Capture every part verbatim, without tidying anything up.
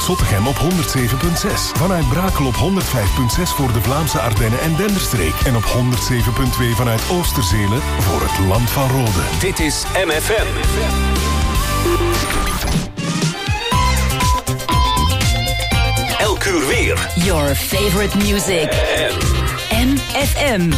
Zottegem op honderd zeven komma zes. Vanuit Brakel op honderd vijf komma zes voor de Vlaamse Ardennen en Denderstreek. En op honderd zeven komma twee vanuit Oosterzelen voor het Land van Rode. Dit is M F M. Elk uur weer. Your favorite music. M F M.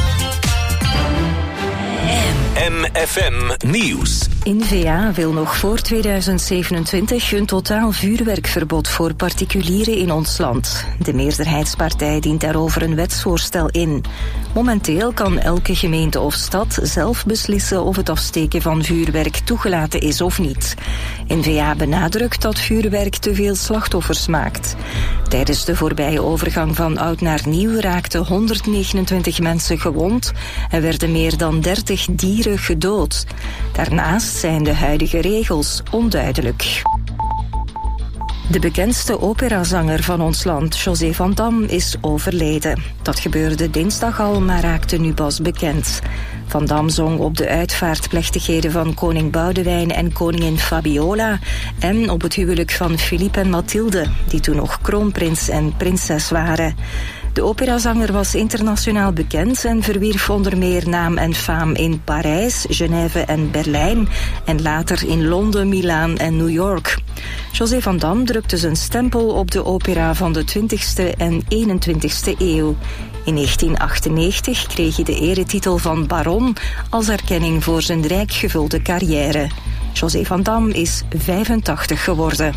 M F M Nieuws. N-V A wil nog voor tweeduizend zevenentwintig een totaal vuurwerkverbod voor particulieren in ons land. De meerderheidspartij dient daarover een wetsvoorstel in. Momenteel kan elke gemeente of stad zelf beslissen of het afsteken van vuurwerk toegelaten is of niet. N-V A benadrukt dat vuurwerk te veel slachtoffers maakt. Tijdens de voorbije overgang van oud naar nieuw raakten honderdnegenentwintig mensen gewond en werden meer dan dertig dieren gedood. Daarnaast zijn de huidige regels onduidelijk. De bekendste operazanger van ons land, José van Dam, is overleden. Dat gebeurde dinsdag al, maar raakte nu pas bekend. Van Dam zong op de uitvaartplechtigheden van koning Boudewijn en koningin Fabiola en op het huwelijk van Philippe en Mathilde, die toen nog kroonprins en prinses waren. De operazanger was internationaal bekend en verwierf onder meer naam en faam in Parijs, Genève en Berlijn en later in Londen, Milaan en New York. José van Dam drukte zijn stempel op de opera van de twintigste en eenentwintigste eeuw. In negentien achtennegentig kreeg hij de eretitel van baron als erkenning voor zijn rijk gevulde carrière. José van Dam is vijfentachtig geworden.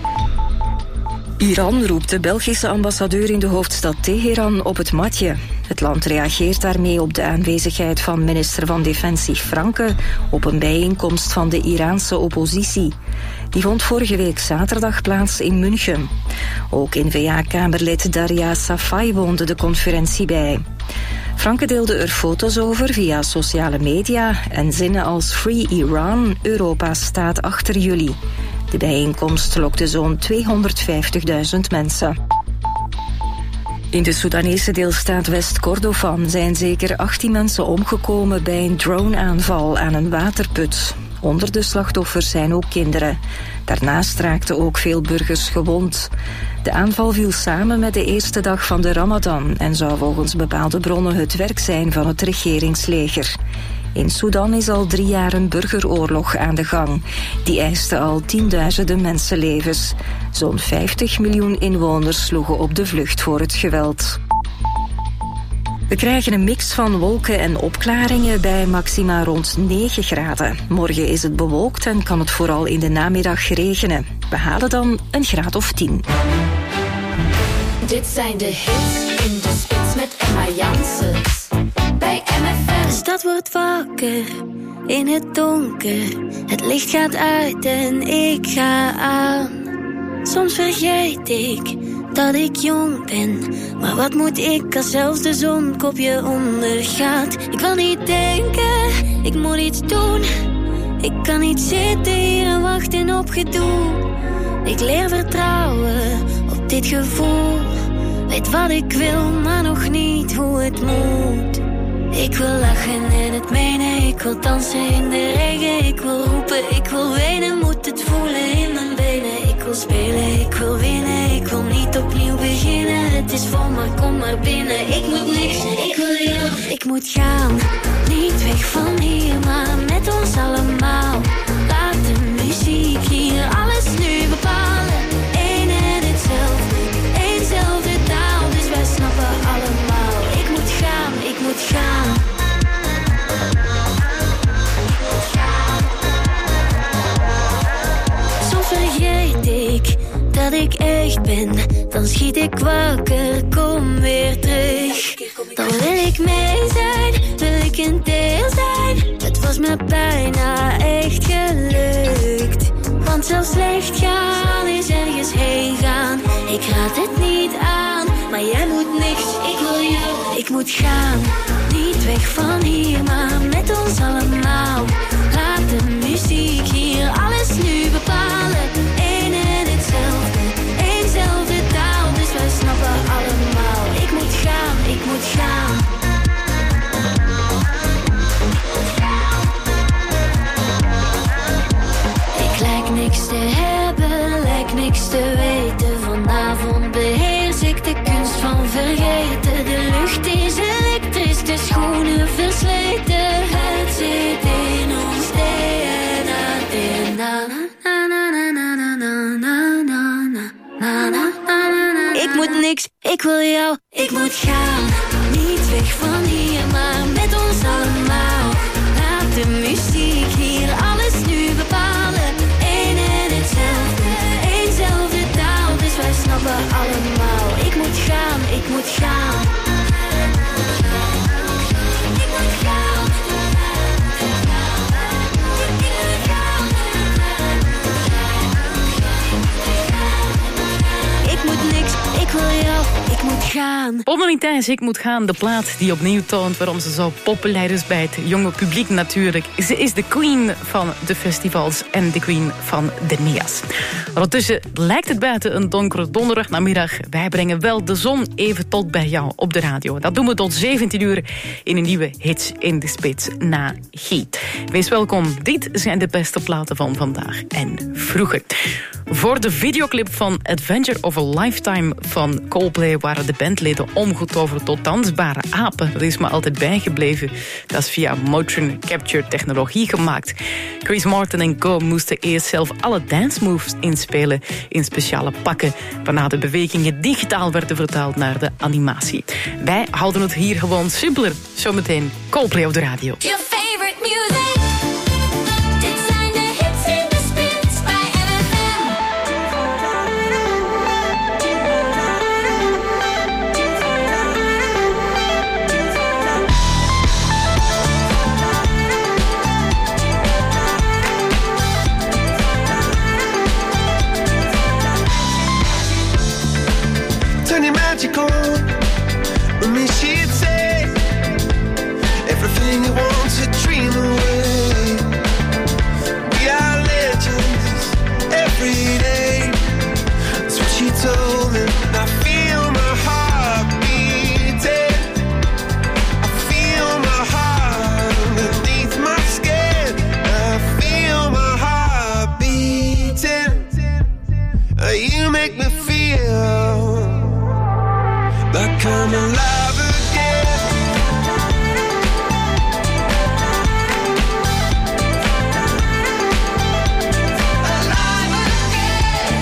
Iran roept de Belgische ambassadeur in de hoofdstad Teheran op het matje. Het land reageert daarmee op de aanwezigheid van minister van Defensie Franke op een bijeenkomst van de Iraanse oppositie. Die vond vorige week zaterdag plaats in München. Ook N-V A-kamerlid Daria Safai woonde de conferentie bij. Franke deelde er foto's over via sociale media en zinnen als Free Iran, Europa staat achter jullie. De bijeenkomst lokte zo'n tweehonderdvijftigduizend mensen. In de Soedanese deelstaat West-Kordofan zijn zeker achttien mensen omgekomen bij een droneaanval aan een waterput. Onder de slachtoffers zijn ook kinderen. Daarnaast raakten ook veel burgers gewond. De aanval viel samen met de eerste dag van de Ramadan en zou volgens bepaalde bronnen het werk zijn van het regeringsleger. In Sudan is al drie jaar een burgeroorlog aan de gang. Die eiste al tienduizenden mensenlevens. Zo'n vijftig miljoen inwoners sloegen op de vlucht voor het geweld. We krijgen een mix van wolken en opklaringen bij maxima rond negen graden. Morgen is het bewolkt en kan het vooral in de namiddag regenen. We halen dan een graad of tien. Dit zijn de hits in de spits met Emma Janssens. Bij M F M. De stad wordt wakker in het donker. Het licht gaat uit en ik ga aan. Soms vergeet ik dat ik jong ben. Maar wat moet ik als zelfs de zon kopje ondergaat? Ik wil niet denken, ik moet iets doen. Ik kan niet zitten hier en wachten op gedoe. Ik leer vertrouwen op dit gevoel. Weet wat ik wil, maar nog niet hoe het moet. Ik wil lachen en het menen, ik wil dansen in de regen. Ik wil roepen, ik wil wenen, moet het voelen in mijn benen. Ik wil spelen, ik wil winnen, ik wil niet opnieuw beginnen. Het is vol, maar kom maar binnen. Ik moet niks, ik wil hier. Ik moet gaan, niet weg van hier, maar met ons allemaal. Laat de muziek hier alles nu bepalen. Eén en hetzelfde, éénzelfde taal, dus wij snappen allemaal. Ik moet gaan, ik moet gaan. Soms vergeet ik dat ik echt ben. Dan schiet ik wakker, kom weer terug. Dan wil ik mee zijn, wil ik een deel zijn. Het was me bijna echt gelukt. Want zelfs slecht gaan is ergens heen gaan. Ik raad het niet aan, maar jij moet niks. Ik wil jou, ik moet gaan. Niet weg van hier, maar met ons allemaal. Laat de muziek hier alles nu bepalen. Eén en hetzelfde, éénzelfde taal, dus wij snappen allemaal. Ik moet gaan, ik moet gaan. Ik lijk niks te hebben, lijk niks te weten. Vandaag versleten. Het zit in ons D N A. D N A. Na, na, na, na, na, na, na, na, na, na, na, na. Ik moet niks, ik wil jou, ik moet gaan. Niet weg van hier, maar met ons allemaal. Laat de muziek hier alles nu bepalen. Eén en hetzelfde, éénzelfde taal. Dus wij snappen allemaal. Ik moet gaan, ik moet gaan. Ik moet gaan. Ik moet niks, ik wil jou, ik moet gaan. Pommeling Thijs, ik moet gaan. De plaat die opnieuw toont waarom ze zo populair is bij het jonge publiek natuurlijk. Ze is de queen van de festivals en de queen van de N E A's. Ondertussen lijkt het buiten een donkere donderdagnamiddag. Wij brengen wel de zon even tot bij jou op de radio. Dat doen we tot zeventien uur in een nieuwe Hits in de Spits na Giet. Wees welkom. Dit zijn de beste platen van vandaag en vroeger. Voor de videoclip van Adventure of a Lifetime van Coldplay waren de bandleden omgetoverd tot dansbare apen. Dat is me altijd bijgebleven. Dat is via motion capture technologie gemaakt. Chris Martin en Co moesten eerst zelf alle dance moves inspelen in speciale pakken, waarna de bewegingen digitaal werden vertaald naar de animatie. Wij houden het hier gewoon simpeler. Zometeen Coldplay op de radio. Your favorite music. Dit zijn de hits in de spits bij M F M. Turn your magic on. With me she'd say everything you want to dream away. We are legends every day. That's what she told me. And I feel my heart beating. I feel my heart underneath my skin. I feel my heart beating. You make me feel like I'm alive again. Alive again.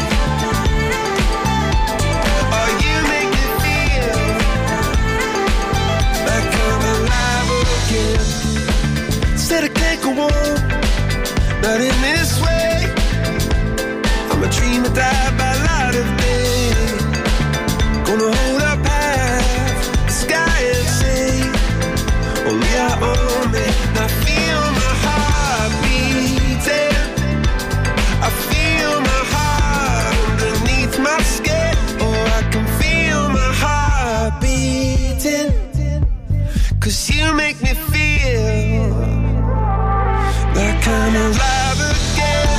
Oh, you make me feel like I'm alive again. Said I can't go on, not in this way. I'm a dreamer, die by light of day. Gonna hold up half the sky and say, only I own me. And I feel my heart beating. I feel my heart underneath my skin. Oh, I can feel my heart beating. Cause you make me feel like I'm alive again.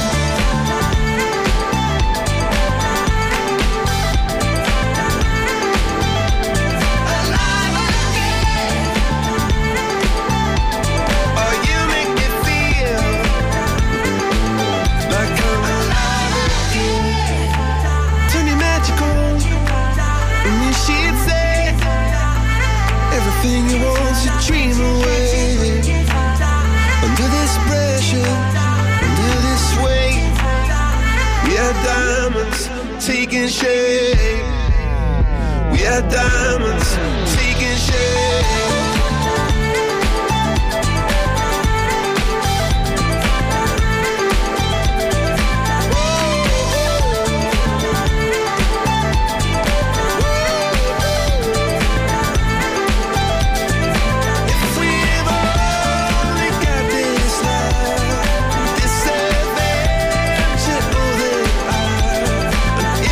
Everything you want to dream away. Under this pressure, under this weight, we are diamonds taking shape. We are diamonds taking shape.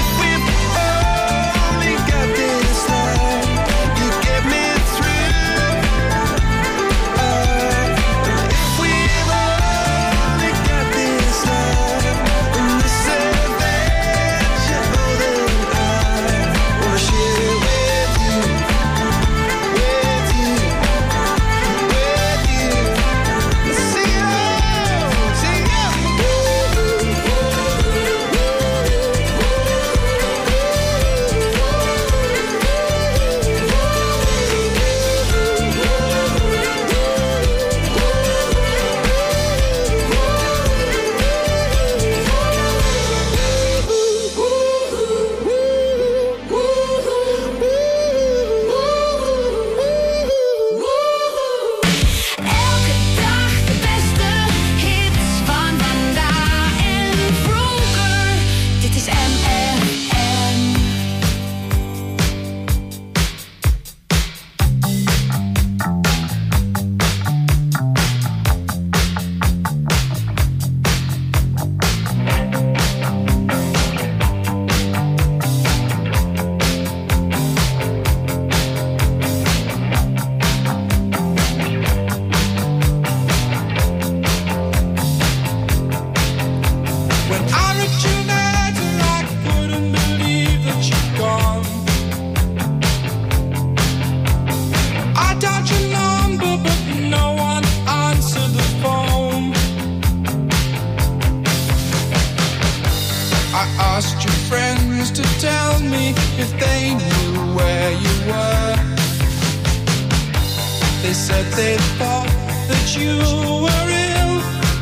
Through friends to tell me if they knew where you were. They said they thought that you were ill.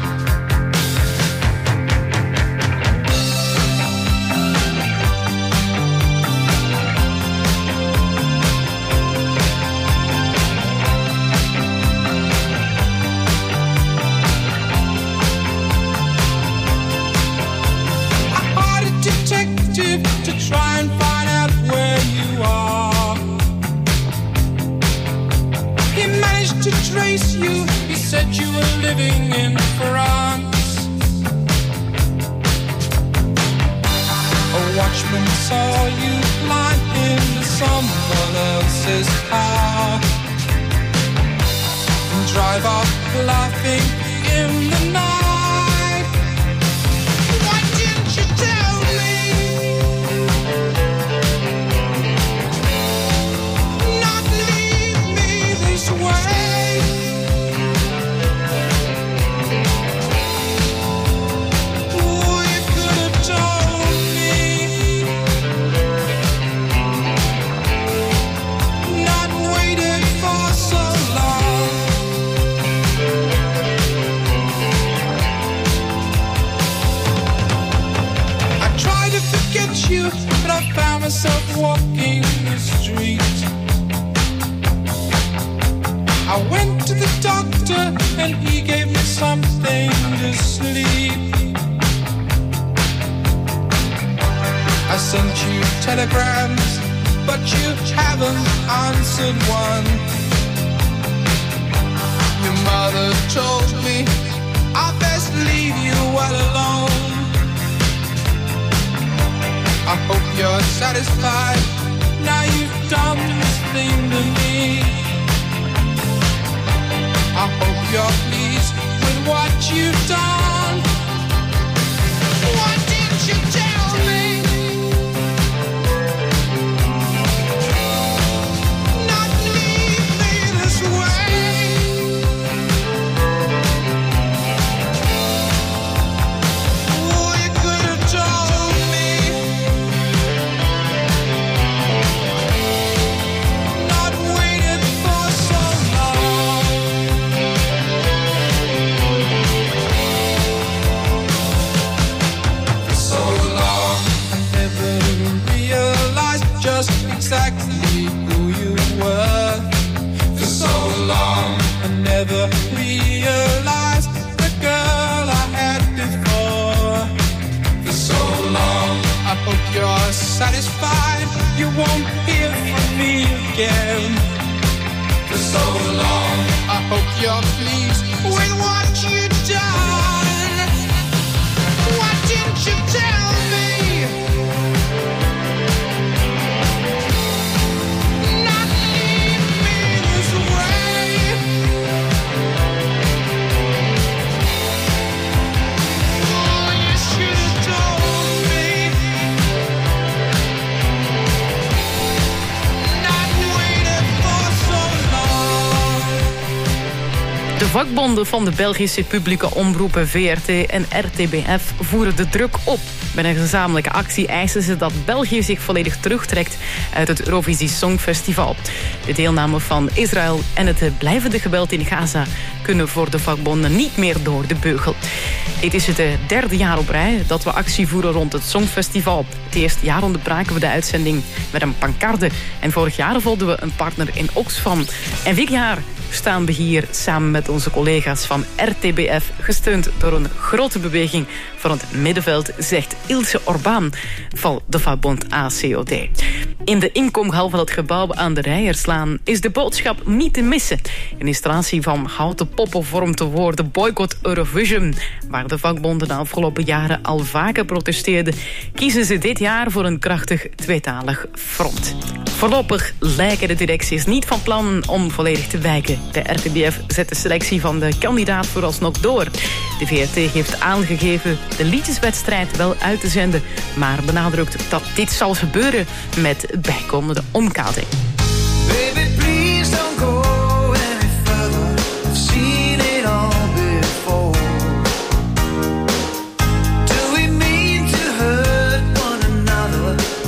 To try and find out where you are. He managed to trace you. He said you were living in France. A watchman saw you climb into someone else's car and drive off laughing in the night. Why didn't you tell me? Way. Oh, you could have told me, not waited for so long. I tried to forget you, but I found myself walking the street. I went to the doctor and he gave me something to sleep. I sent you telegrams, but you haven't answered one. Your mother told me I best leave you well alone. I hope you're satisfied now you've done this thing to me. I hope you're pleased with what you've done. Why didn't you tell me? Not leave me this way. Oh, you could have told me. Not waited for so long. Just exactly who you were. For so long I never realized the girl I had before. For so long I hope you're satisfied you won't hear from me again. For so long I hope you're pleased with what you've done. Why didn't you tell me? De vakbonden van de Belgische publieke omroepen V R T en R T B F voeren de druk op. Bij een gezamenlijke actie eisen ze dat België zich volledig terugtrekt uit het Eurovisie Songfestival. De deelname van Israël en het blijvende geweld in Gaza kunnen voor de vakbonden niet meer door de beugel. Dit is het derde jaar op rij dat we actie voeren rond het Songfestival. Het eerste jaar onderbraken we de uitzending met een pancarde. En vorig jaar vonden we een partner in Oxfam. En dit jaar staan we hier samen met onze collega's van R T B F... gesteund door een grote beweging van het middenveld... zegt Ilse Orbaan van de vakbond A C O D. In de inkomhal van het gebouw aan de Rijerslaan is de boodschap niet te missen. Een installatie van houten poppen vormt de woorden Boycott Eurovision. Waar de vakbonden de afgelopen jaren al vaker protesteerden... kiezen ze dit jaar voor een krachtig tweetalig front. Voorlopig lijken de directies niet van plan om volledig te wijken. De R T B F zet de selectie van de kandidaat vooralsnog door. De V R T heeft aangegeven de liedjeswedstrijd wel uit te zenden... maar benadrukt dat dit zal gebeuren met bijkomende omkadering. Baby, please don't go any further. I've seen it all before. Do we mean to hurt one another?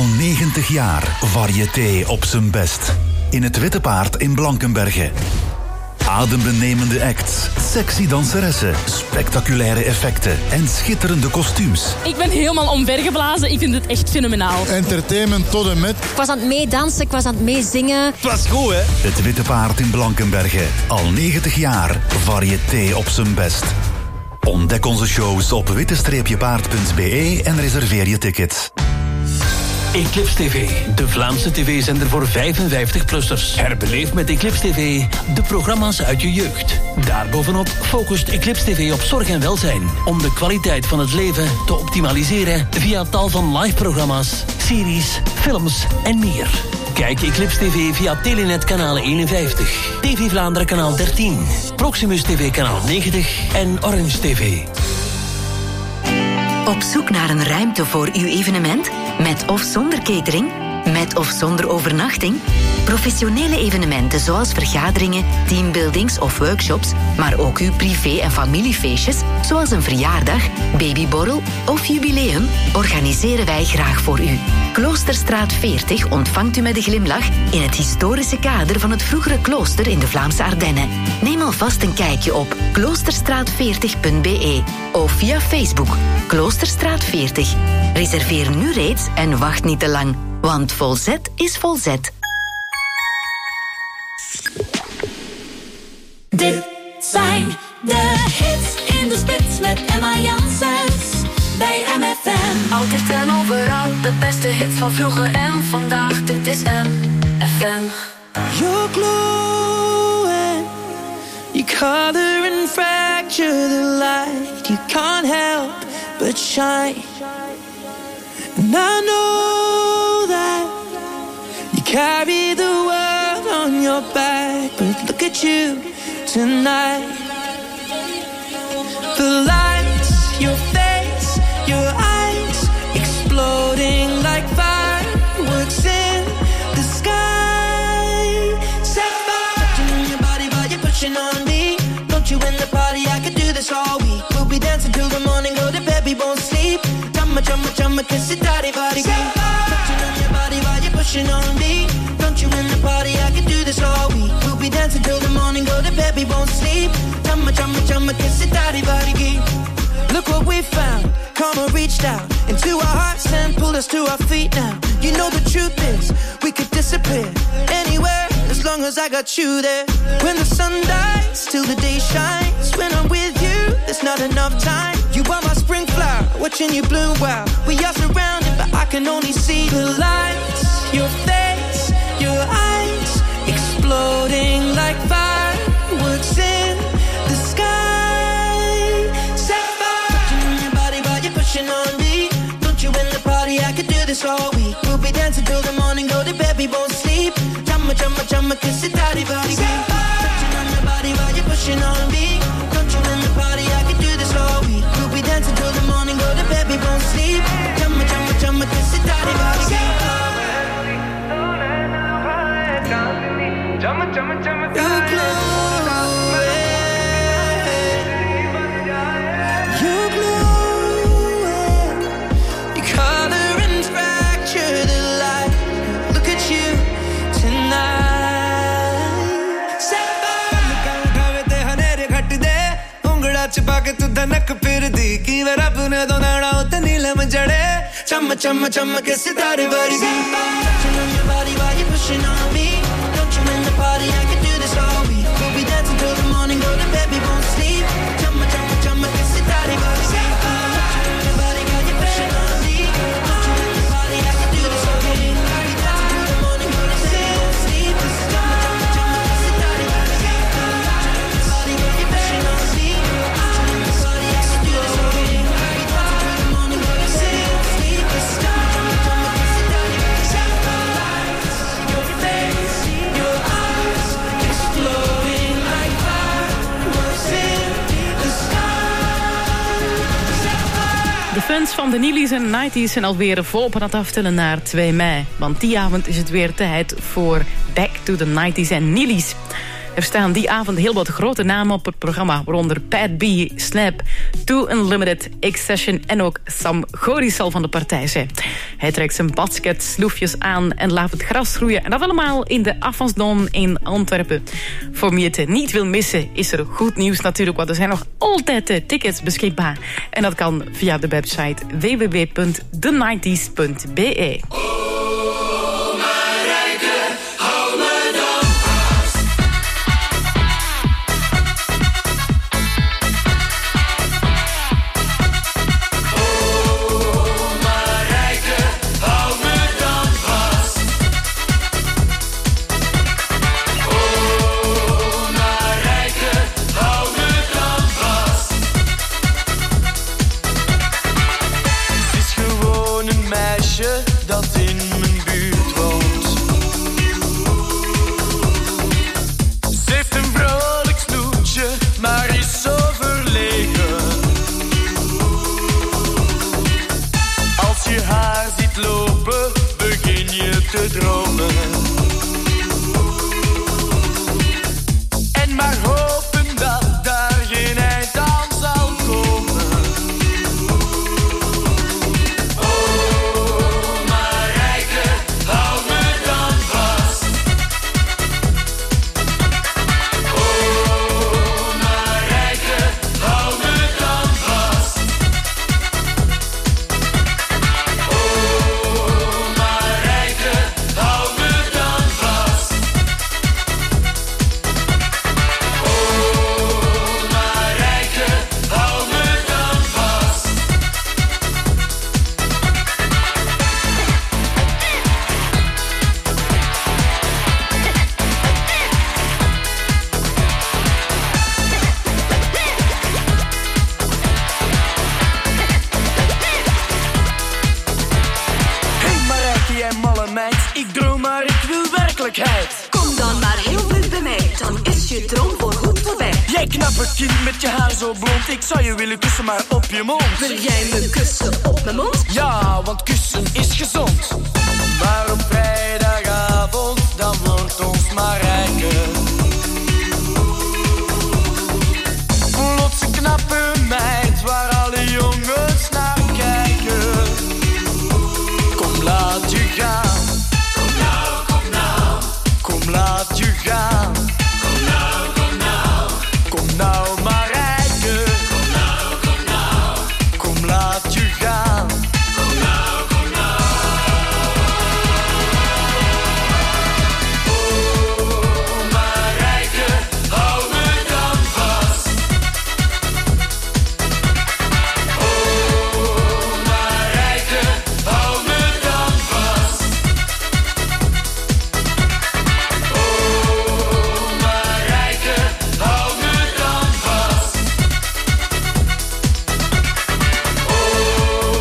Al negentig jaar variété op zijn best. In het Witte Paard in Blankenberge. Adembenemende acts, sexy danseressen, spectaculaire effecten en schitterende kostuums. Ik ben helemaal omvergeblazen. Ik vind het echt fenomenaal. Entertainment tot en met. Ik was aan het meedansen, ik was aan het meezingen. Het was goed, hè? Het Witte Paard in Blankenberge. Al negentig jaar variété op zijn best. Ontdek onze shows op witte paard punt b e en reserveer je tickets. Eclipse T V, de Vlaamse tv-zender voor vijfenvijftig-plussers. Herbeleef met Eclipse T V de programma's uit je jeugd. Daarbovenop focust Eclipse T V op zorg en welzijn. Om de kwaliteit van het leven te optimaliseren via tal van live-programma's, series, films en meer. Kijk Eclipse T V via Telenet kanaal eenenvijftig, T V Vlaanderen kanaal dertien, Proximus T V kanaal negentig en Orange T V. Op zoek naar een ruimte voor uw evenement? Met of zonder catering? Met of zonder overnachting? Professionele evenementen zoals vergaderingen, teambuildings of workshops, maar ook uw privé- en familiefeestjes, zoals een verjaardag, babyborrel of jubileum, organiseren wij graag voor u. Kloosterstraat veertig ontvangt u met een glimlach in het historische kader van het vroegere klooster in de Vlaamse Ardennen. Neem alvast een kijkje op kloosterstraat veertig punt b e of via Facebook Kloosterstraat veertig. Reserveer nu reeds en wacht niet te lang, want volzet is volzet. Dit zijn de hits in de spits met Emma Janssens bij M F M. Altijd en overal, de beste hits van vroeger en vandaag. Dit is M F M. You're glowing, you color and fracture the light. You can't help but shine. And I know that you carry the world on your back, but look at you tonight. The lights, your face, your eyes, exploding like fireworks in the sky. Set fire, touching on your body while you're pushing on me. Don't you in the party, I could do this all week. We'll be dancing till the morning, go to bed, we won't sleep. Chumma, chumma, chumma, kiss it, daddy, body, touching on your body while you're pushing on me. Don't you in the party, I could do this all week. We'll be dancing till the morning, go to bed, we won't sleep. Chumma, chumma, chumma, kiss it, daddy, body, look what we found. Karma reached out into our hearts and pulled us to our feet now. You know the truth is, we could disappear anywhere as long as I got you there. When the sun dies, till the day shines. When I'm with you, there's not enough time. You are my spring flower, watching you bloom wild. We are surrounded, but I can only see the lights. Your face, your eyes, exploding like fireworks in the sky. Set fire, touching on your body while you're pushing on me. Don't you in the party, I could do this all week. We'll be dancing till the morning, go to bed, we won't sleep. Chumma, chumma, chumma, kiss it, daddy, body. Touching on your body while you're pushing on me. Don't you in the party, I could do this all week. We'll be dancing till the morning, go to bed, we won't sleep. Chumma, chumma, chumma, kiss it, daddy, body. Chumma, chumma, chumma, you're glowing. You're glowing. You color and fracture the light. Look at you tonight. Set fire. उठावे ते हनेरे घट दे उंगड़ा चिपा के तू धनक फिर दी की वे रब ने दो नाड़ा उते नीलम जड़े चम चम चम के सितारे बरसी. Touching on your body while you're pushing on me. Don't you in the party, I can do this all week. We'll be dancing till the morning, go to bed, we won't sleep. Chum chum chum ke sitare basi. Touching on your body while you're pushing on me. Don't you in the party, I can do this all week. We'll be dancing till the morning, go to bed, we won't sleep. Chum chum chum ke sitare basi. Touching on your body while you're pushing on me. Don't you in the party, I can do this all week. We'll be dancing till the morning, go to bed, we won't sleep. Chum chum chum ke sitare basi. Your face, your eyes, exploding like fireworks in the sky. De fans van de Nillies en nineties zijn alweer volop aan het aftellen naar twee mei. Want die avond is het weer tijd voor Back to the nineties en Nillies. Er staan die avond heel wat grote namen op het programma, waaronder Pat B, Snap, Too Unlimited, X-Session en ook Sam Goris zal van de partij zijn. Hij trekt zijn basket, sloefjes aan en laat het gras groeien. En dat allemaal in de Avonsdom in Antwerpen. Voor wie het niet wil missen, is er goed nieuws natuurlijk, want er zijn nog altijd uh, tickets beschikbaar. En dat kan via de website w w w punt the nineties punt b e. Dat in mijn buurt woont. Ze heeft een vrolijk snoetje, maar is zo verlegen. Als je haar ziet lopen, begin je te dromen. En maar hopen dat daar geen eind aan zal komen. Kom dan maar heel vlug bij mij, dan is je droom voorgoed voorbij. Jij knappe kind met je haar zo blond, ik zou je willen kussen maar op je mond. Wil jij me kussen op mijn mond? Ja, want kussen is gezond. Maar op vrijdagavond, dan wordt ons maar rijker. Plots een knappe meid, waar alle jongens naar kijken. Kom laat je gaan. Laat je gaan. Kom nou, kom nou. Kom nou maar rijden. Kom nou, kom nou. Kom laat je gaan. Kom nou, kom nou. Oh, maar rijden, hou me dan vast. Oh, maar rijden, hou me dan vast. Oh,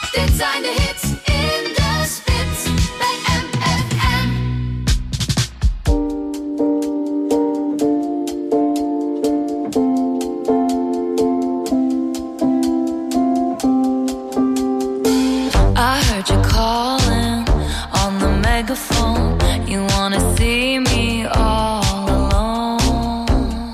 Dit zijn de hits in de spits bij M F M. I heard you calling on the megaphone. You wanna see me all alone.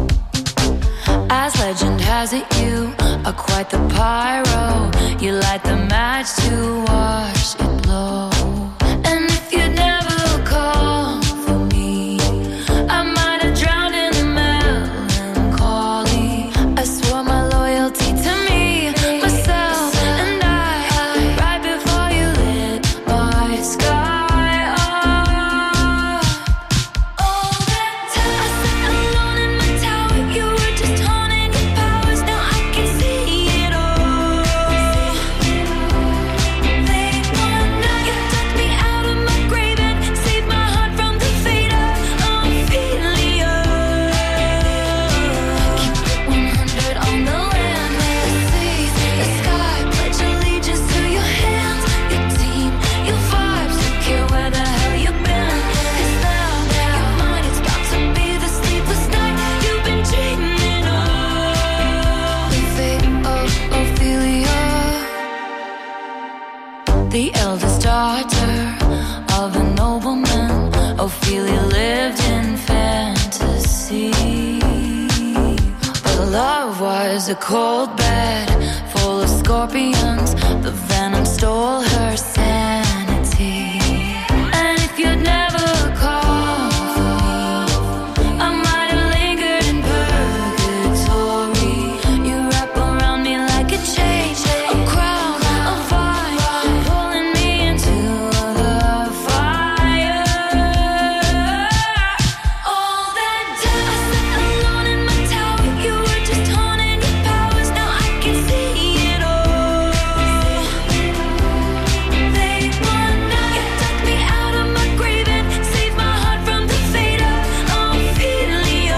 As legend has it, you are quite the pyro. You light the match to watch it blow. And if you'd never call for me, I might have drowned in the melancholy. I swore my loyalty to me, myself, and I, right before you lit my sky up. All that time I sat alone in my tower, you were just honing your powers. Now I can see it all. Late one night, you took me out of my grave and saved my heart from the fate of Ophelia. Keep it one hundred on the land, the sea, the sky. Pledge allegiance to your hands, your team, your vibes. Don't care where the hell you've been. 'Cause now your mind is about to be the sleepless night you've been dreaming of. The fate of Ophelia, the eldest daughter of a nobleman. Ophelia lived in fantasy, but love was a cold bed full of scorpions. The venom stole her sanity. And if you'd never called for me, I might have lingered in purgatory. You wrap around me like a chain, a crown, a vine, pulling me into the fire. All that time I sat alone in my tower, you were just honing your powers. Now I can see it all. Late one night, you took me out of my grave and saved my heart from the fate of Ophelia.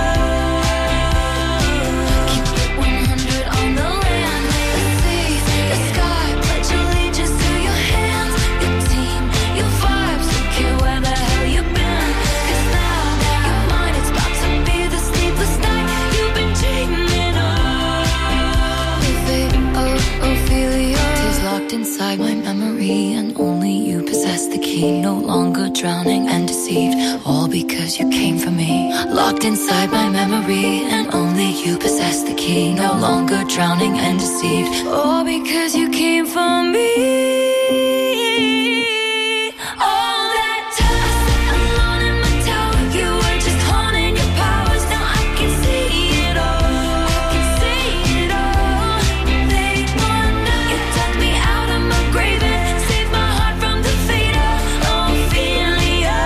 Keep it one hundred on the land, the sea, the sky. Pledge allegiance to your hands, your team, your vibes. Don't care where the hell you've been. 'Cause now your mind is about to be the sleepless night you've been dreaming of. The fate of Ophelia is locked inside my memory, and only you possess the key. No longer drowning and deceived, all because you came for me. Locked inside my memory, and only you possess the key. No longer drowning and deceived, all because you came for me. All that time I sat alone in my tower, you were just honing your powers. Now I can see it all. I can see it all. Late one night, you took me out of my grave and saved my heart from the fate of Ophelia.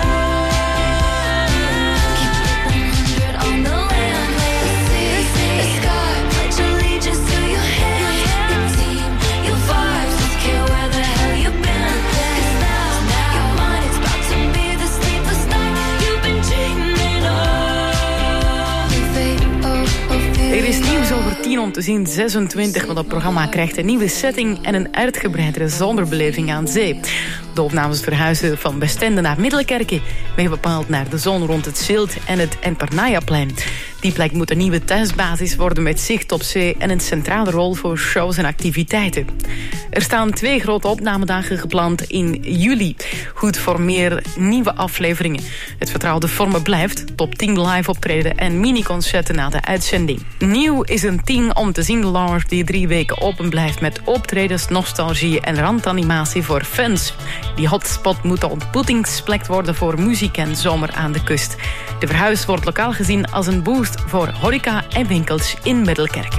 Keep it one hundred on the land, the sea, the sky. Pledge allegiance to your hands, your team, your vibes. Don't care where the hell you've been. 'Cause now your mind is about to be the sleepless night you've been dreaming of. The fate of Ophelia. Er is nieuws over tien om te zien, zesentwintig, want dat programma krijgt een nieuwe setting en een uitgebreidere zonderbeleving aan zee. De opnames verhuizen van Westende naar Middelkerke, meer bepaald naar de zon rond het Zilt en het Enpernayaplein. Die plek moet een nieuwe thuisbasis worden met zicht op zee en een centrale rol voor shows en activiteiten. Er staan twee grote opnamedagen gepland in juli. Goed voor meer nieuwe afleveringen. Het vertrouwde vormen blijft, top tien live optreden en mini-concerten na de uitzending. Nieuw is een tien om te zien lounge die drie weken open blijft met optredens, nostalgie en randanimatie voor fans. Die hotspot moet de ontmoetingsplek worden voor muziek en zomer aan de kust. De verhuis wordt lokaal gezien als een boost voor horeca en winkels in Middelkerke.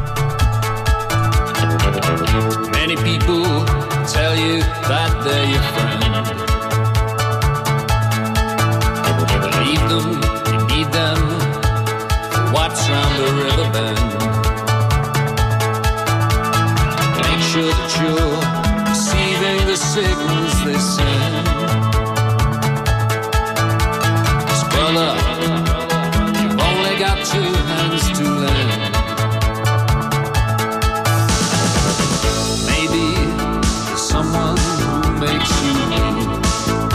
Many people tell you that they're your friend. Believe them, you need them. Watch round the river bend. Make sure that you're receiving the signals they send. 'Cause brother, you've only got two hands to lend. Maybe there's some makes you weep.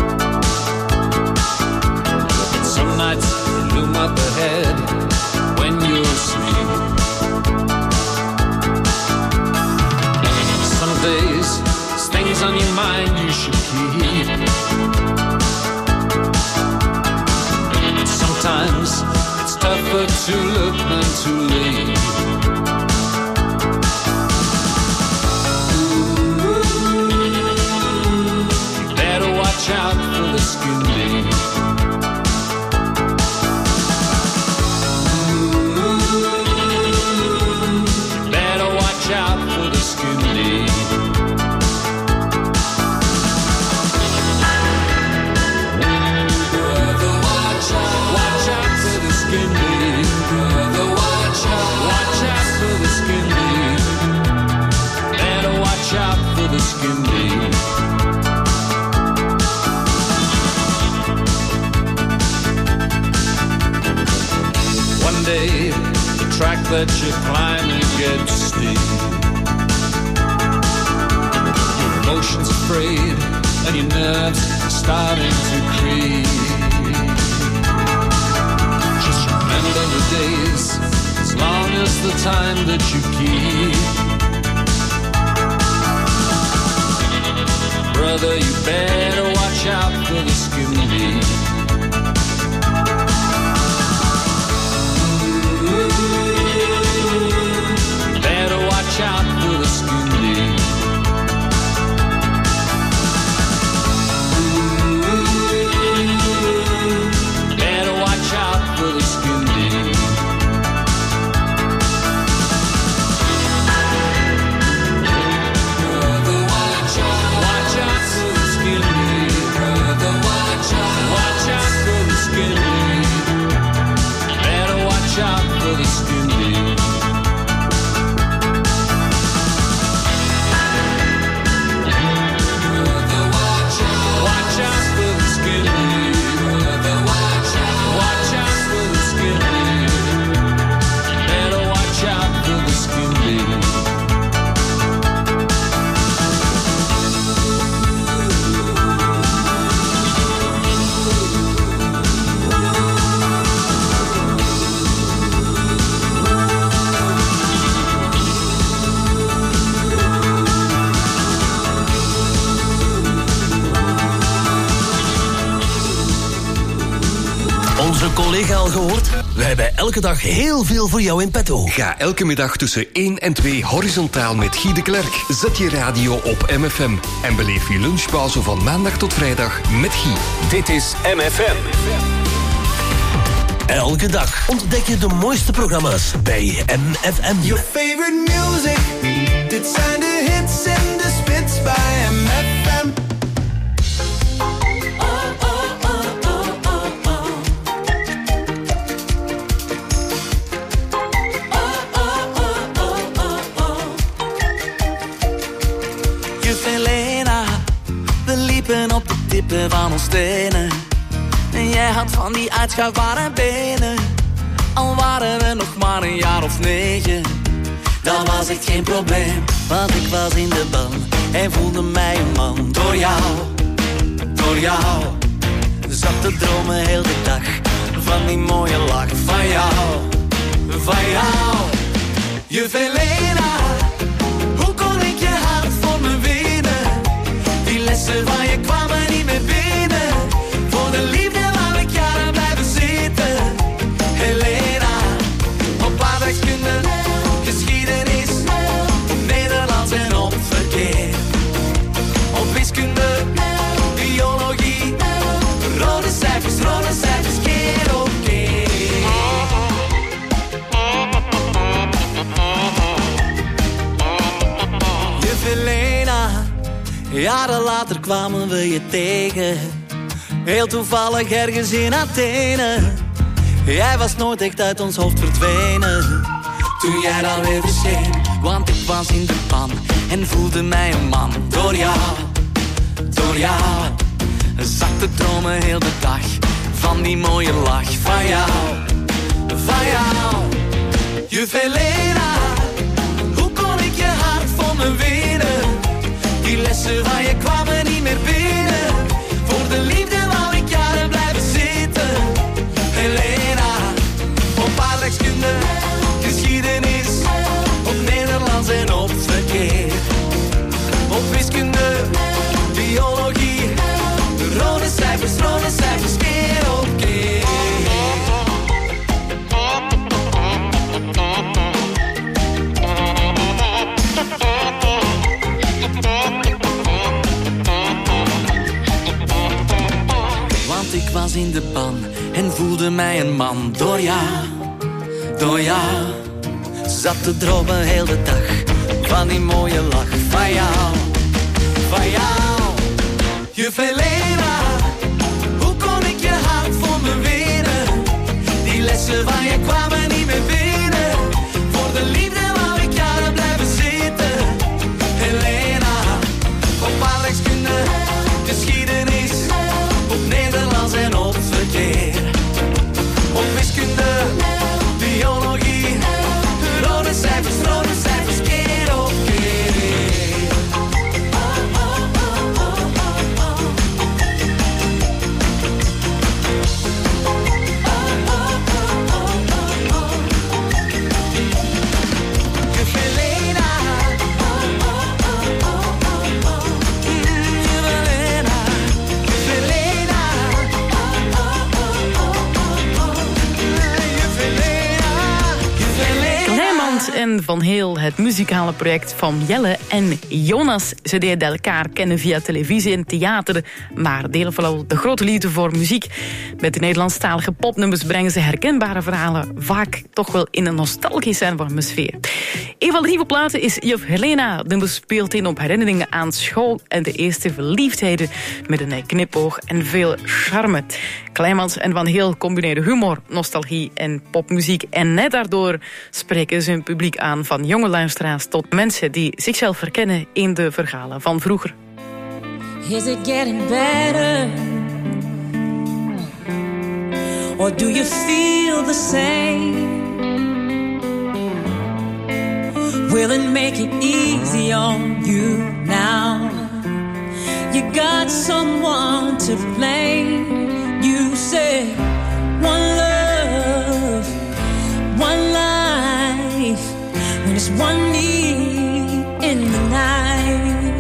Some nights loom up ahead when you're asleep. Some days, there's things on your mind you should keep. Sometimes it's tougher to look than to leave. You better watch out for the skin deep. You better watch out for the skin deep. Skin deep, brother, watch out. Watch out for the skin deep. Better watch out for the skin deep. One day, the track that you're climbing gets steep. Your emotions are frayed and your nerves are starting to creep. Remember the days, as long as the time that you keep. Brother, you better watch out for the skin deep. Better watch out for the skin deep. Better watch out for the skin deep. Brother, watch out. Watch out for the skin deep. Brother, watch out. Watch out for the skin deep. Better watch out for the skin deep. Brother, watch out. Watch out for the skin deep. Brother, watch out. Watch out for the skin deep. Better watch out for the skin deep. Onze collega al gehoord? We hebben elke dag heel veel voor jou in petto. Ga elke middag tussen één en twee horizontaal met Guy de Klerk. Zet je radio op M F M en beleef je lunchpauze van maandag tot vrijdag met Guy. Dit is M F M. Elke dag ontdek je de mooiste programma's bij M F M. Your favorite music. Dit zijn de hits en de spits bij M F M. Op de tippen van ons tenen. En jij had van die uitschuifbare benen. Al waren we nog maar een jaar of negen. Dat was echt geen probleem, want ik was in de ban en voelde mij een man. Door jou, door jou zat te dromen heel de dag. Van die mooie lach van jou, van jou. Je Helena, hoe kon ik je hart voor me winnen? Die lessen van je kwamen niet meer binnen. Voor de liefde wou ik jaren blijven zitten. Helena, op aardrijkskunde, geschiedenis, op Nederlands en op verkeer. Op wiskunde, biologie, rode cijfers, rode cijfers, keer op keer. Juf Helena, jaren later kwamen we je tegen. Heel toevallig ergens in Athene. Jij was nooit echt uit ons hoofd verdwenen. Toen jij dan weer verscheen, want ik was in de pan en voelde mij een man. Door jou, door jou, zat te dromen heel de dag. Van die mooie lach van jou, van jou. Juf Helena, hoe kon ik je hart voor me winnen? Die lessen van je kwamen niet meer ik was in de ban en voelde mij een man. Door jou, door jou. Zat te dromen heel de dag van die mooie lach. Van jou, van jou. Juf Helena, hoe kon ik je hart voor me winnen? Die lessen van je kwamen niet meer binnen. Voor de liefde wou ik jaren blijven zitten. Helena, op aardrijkskunde, geschiedenis, op Nederlands en op verkeer. Op wiskunde, biologie, rode cijfers, rode cijfers, keer op keer. Juf Helena, Juf Helena, Juf Helena, Juf Helena, Juf Helena. Kleimans en Van Heel, het muzikale project van Jelle en Jonas. Ze deden elkaar kennen via televisie en theater, maar delen vooral de grote liefde voor muziek. Met de Nederlandstalige popnummers brengen ze herkenbare verhalen, vaak toch wel in een nostalgische atmosfeer. Een van de nieuwe platen is Juf Helena. De nummer speelt in op herinneringen aan school en de eerste verliefdheden met een knipoog en veel charme. Kleimans en Van Heel combineren humor, nostalgie en popmuziek. En net daardoor spreken ze hun publiek aan, van jonge luisteraars tot mensen die zichzelf herkennen in de verhalen van vroeger. Is it getting better? Or do you feel the same? Will it make it easy on you now? You got someone to blame. You say one love, one life, when it's one need in the night.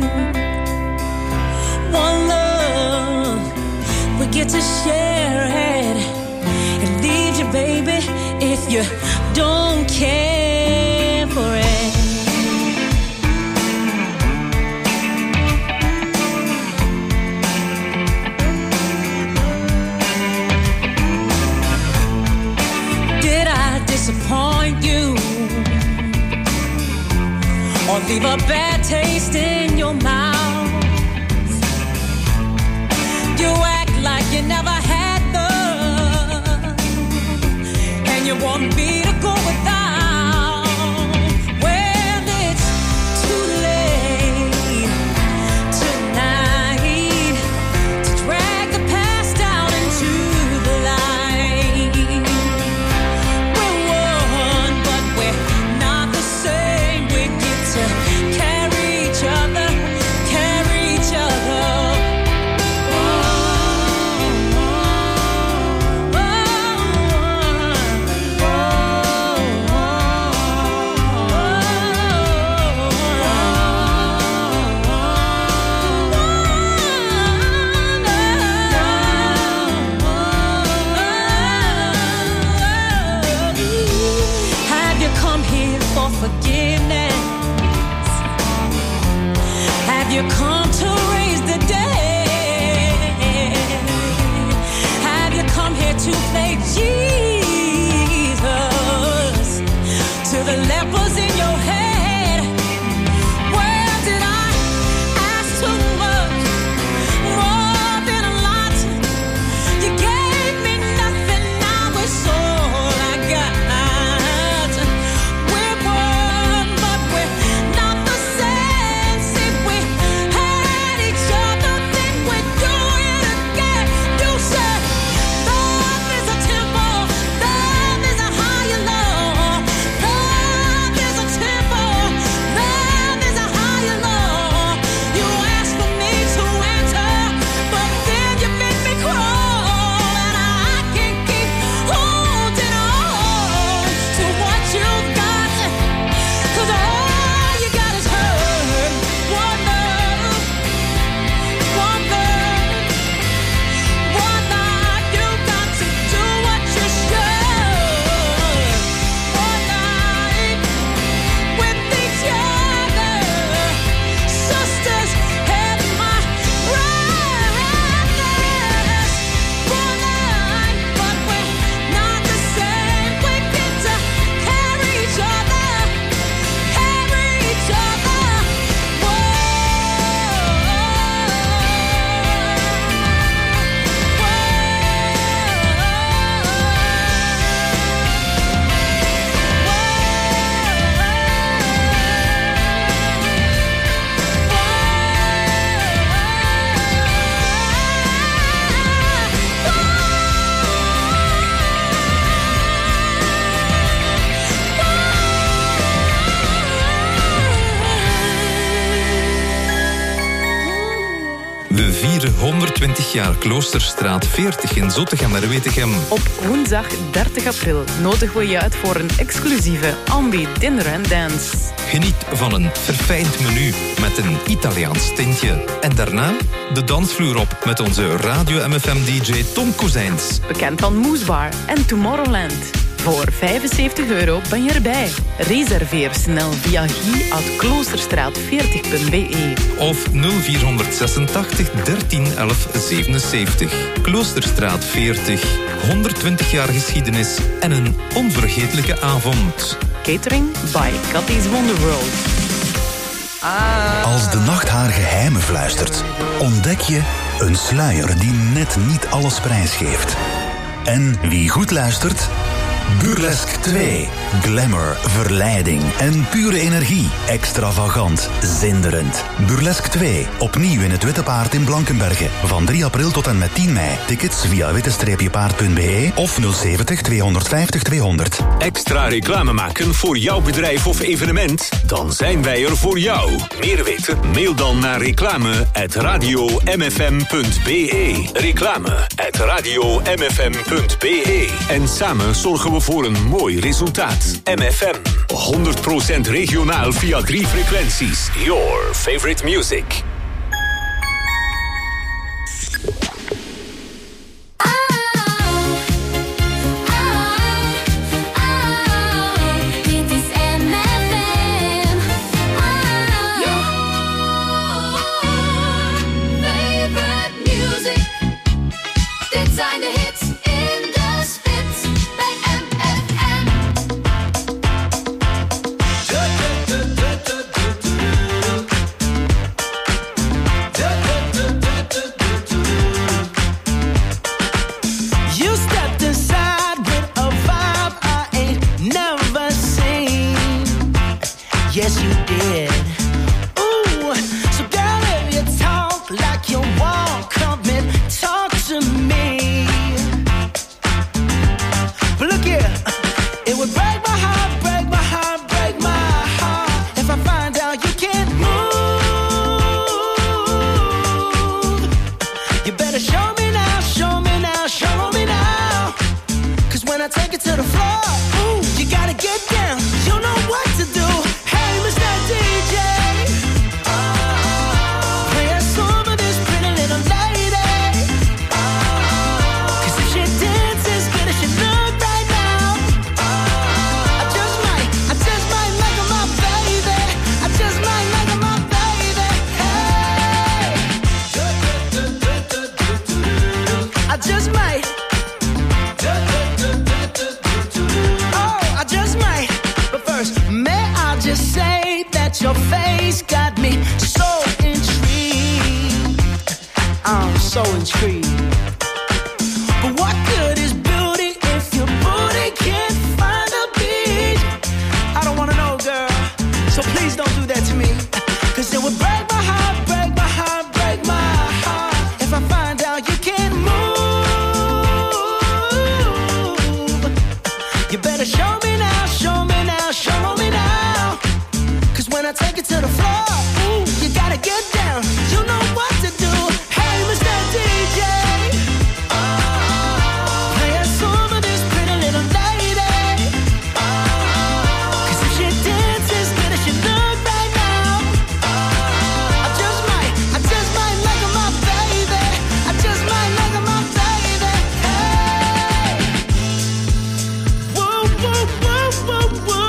One love, we get to share it. It leaves you, baby, if you don't care for it. Did I disappoint you? Or leave a bad taste in your mouth? You act like you never had love, and you want me to go without. Well, it's too late tonight to drag the past down into the light. We're one, but we're not the same. We get to carry each other We vieren honderdtwintig jaar Kloosterstraat veertig in Zottegem-Wetegem. Op woensdag dertig april nodigen we je uit voor een exclusieve ambi dinner and dance. Geniet van een verfijnd menu met een Italiaans tintje. En daarna de dansvloer op met onze Radio M F M-D J Tom Kozijns. Bekend van Moesbar en Tomorrowland. Voor vijfenzeventig euro ben je erbij. Reserveer snel via guy at kloosterstraat veertig punt b e. Of nul vierhonderdzesentachtig dertien elf zevenenzeventig. Kloosterstraat veertig. honderdtwintig jaar geschiedenis en een onvergetelijke avond. Catering by Cathy's Wonderworld. Als de nacht haar geheimen fluistert, ontdek je een sluier die net niet alles prijsgeeft. En wie goed luistert... Burlesque twee. Glamour, verleiding en pure energie. Extravagant, zinderend. Burlesque twee. Opnieuw in het Witte Paard in Blankenberge. Van drie april tot en met tien mei. Tickets via witte-paard punt b e of nul zeventig tweehonderdvijftig tweehonderd. Extra reclame maken voor jouw bedrijf of evenement? Dan zijn wij er voor jou. Meer weten? Mail dan naar reclame at radio m f m punt b e. Reclame at radio m f m punt b e. En samen zorgen we voor een mooi resultaat. M F M. honderd procent regionaal via drie frequenties. Your favorite music. Yes, you did. Ooh, so girl, if you talk like you walk, come and talk to me. But look here, it would break my heart, break my heart, break my heart if I find out you can't move. You better show me now, show me now, show me now. 'Cause when I take it to the floor, ooh, you gotta get down. You know what to do. D J, oh, play a song for this pretty little lady. Oh, 'cause if she dances good as she look right now, oh, I just might, I just might make her my baby. I just might make her my baby. Hey, I just might. Oh, I just might. But first, may I just say that your face got me so intrigued. I'm so intrigued. But what good is beauty if your booty can't find a beat? I don't wanna know, girl, so please don't do that to me. 'Cause it would break my heart, break my heart, break my heart if I find out you can't move. You better show me now, show me now, show me now. When I take it to the floor, ooh, you gotta get down. You know what to do. Hey, Mister D J, oh, play a song for this pretty little lady. Oh, 'cause if she dances good as she look right now, oh, I just might, I just might make her my baby. I just might make her my baby. Hey, woo, woo, woo, woo, woo.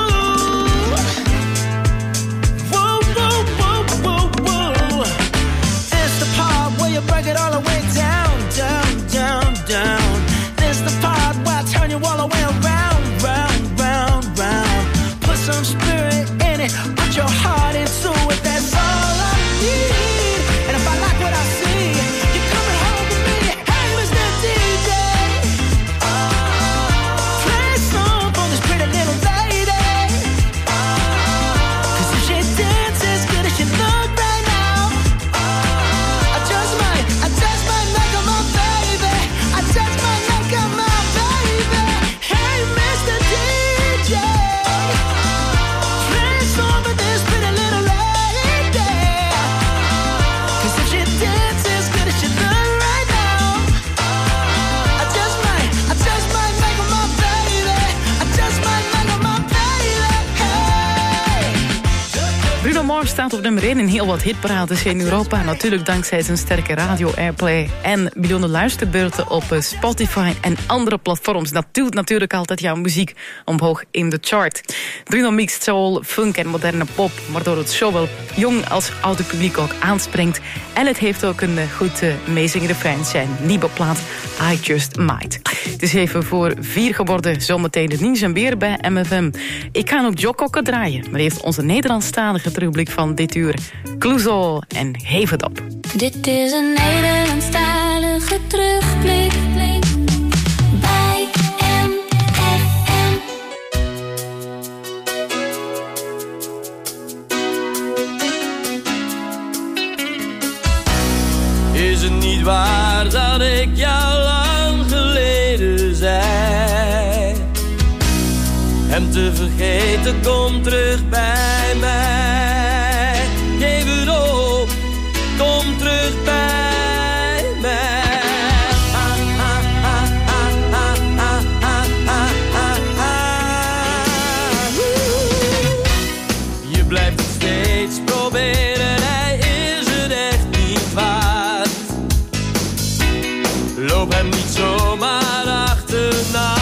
Break it all the way down, down, down, down. This the part where I turn you all the way around, round, round, round. Put some spirit in it, put your heart into it. That's all I need. And if I like what I see, you're coming home with me. Hey, Mister D J, oh, play a song for this pretty little lady. Oh, 'cause if she dances good as she look right now, I just might, I just might make staat op nummer één in heel wat hitparades in Europa. Natuurlijk dankzij zijn sterke radio-airplay en miljoenen luisterbeurten op Spotify en andere platforms. Dat duwt natuurlijk altijd jouw muziek omhoog in de chart. Bruno mixt soul, funk en moderne pop, waardoor het zowel jong als oude publiek ook aanspringt. En het heeft ook een goed uh, meezingende refrein, zijn nieuwe plaat I Just Might. Het is even voor vier geworden, zometeen het nieuws en weer bij M F M. Ik ga ook Jokokke draaien, maar heeft onze Nederlandstalige rubriek van dit uur. Clouseau en Heef het op. Dit is een Nederlandstalige terugblik bij M F M. Is het niet waar dat ik jou lang geleden zei? Hem te vergeten komt terug bij mij. Geef het op, kom terug bij mij. Ah, ah, ah, ah, ah, ah, ah, ah, ah. Je blijft het steeds proberen, hij is het echt niet waard. Loop hem niet zomaar achterna.